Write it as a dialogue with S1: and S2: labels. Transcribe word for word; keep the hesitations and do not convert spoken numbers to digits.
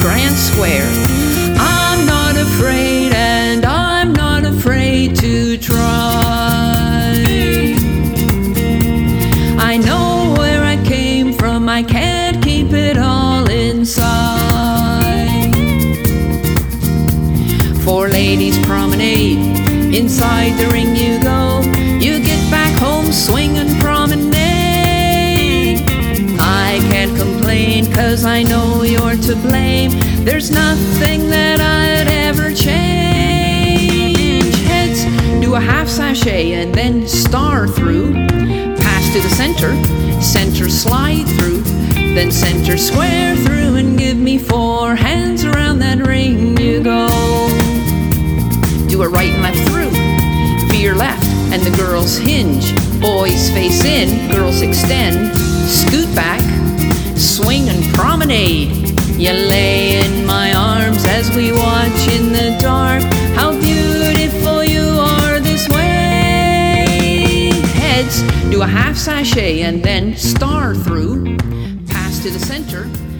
S1: grand square. I'm not afraid, and I'm not afraid to try. I know where I came from, I can't keep it all inside. Four ladies promenade, inside the ring you go. You get back home swinging promenade. I can't complain, cause I know you're to blame. There's nothing that I'd ever change. Heads, do a half sachet and then star through. Pass to the center, center slide through. Then center square through and give me four hands around that ring you go. Do a right and left through, veer left and the girls hinge. Boys face in, girls extend. Scoot back, swing and promenade. You lay in my arms as we watch in the dark. How beautiful you are this way. Heads, do a half sachet and then star through. Pass to the center.